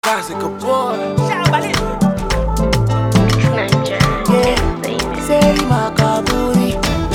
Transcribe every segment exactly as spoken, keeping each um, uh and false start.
Classic boy. Yeah, say Makaburi.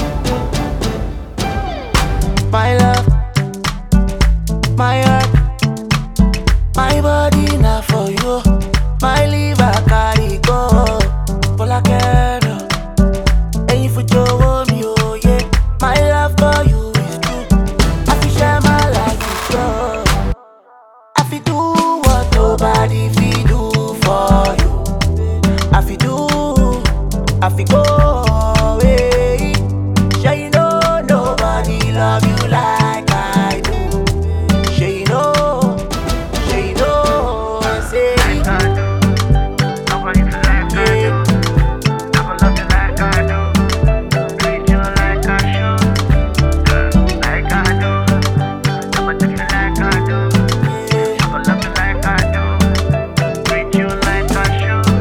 My love, my heart, my body now for you. My liver carry go. For like and if you show me, oh yeah. My love for you is true. I feel share my life with you. I feel do what nobody feel do for you. I feel do, I feel go away. Sure you know nobody love you like I do. Sure you know, sure you know. I say Nobody feel like I do. Never love you like I do. Treat you like I should. Girl, like I do. Never do you like I do. Never love you like I do. Treat you like I should.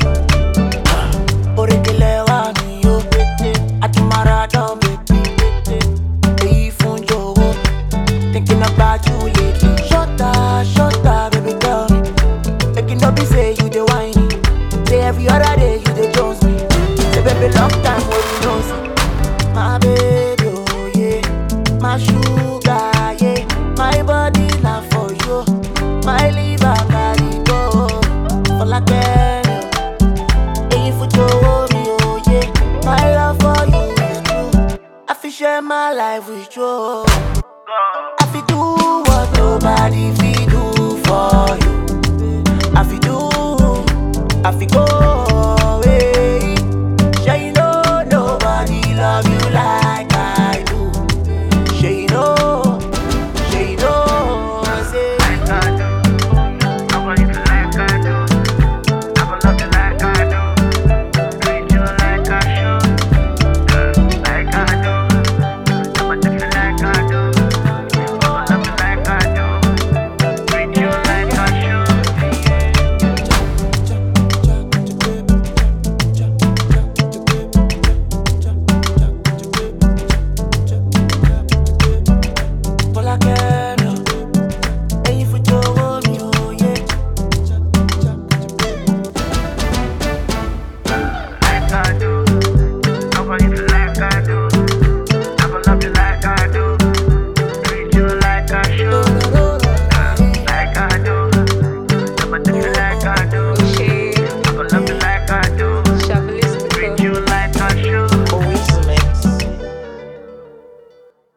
Orekele wa mi yo, Atumara don baby. Èyí fún jọ̀wọ́, thinking about you lately. Shut up, shut up, baby girl. Make it no be say you dey whine. Say every other day you dey jones me. Say baby long time when you know see. My baby, oh yeah, my sugar, yeah, my body na for you, my liver carry go. For like if you show me, oh yeah, my love for you is true. I feel share my life with you.